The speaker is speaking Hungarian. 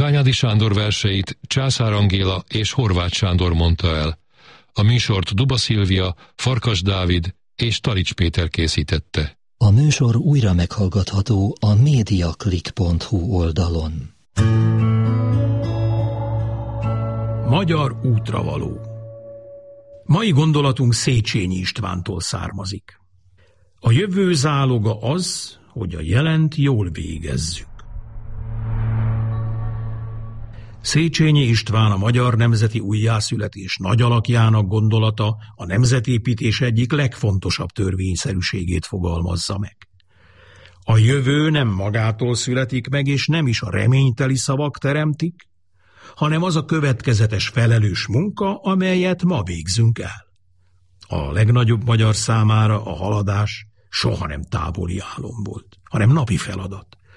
Kányádi Sándor verseit Császár Angéla és Horváth Sándor mondta el. A műsort Duba Szilvia, Farkas Dávid és Talics Péter készítette. A műsor újra meghallgatható a mediaclick.hu oldalon. Magyar útravaló. Mai gondolatunk Széchenyi Istvántól származik. A jövő záloga az, hogy a jelent jól végezzük. Széchenyi István, a magyar nemzeti újjászületés nagy alakjának gondolata a nemzetépítés egyik legfontosabb törvényszerűségét fogalmazza meg. A jövő nem magától születik meg, és nem is a reményteli szavak teremtik, hanem az a következetes felelős munka, amelyet ma végzünk el. A legnagyobb magyar számára a haladás soha nem távoli álom volt, hanem napi feladat.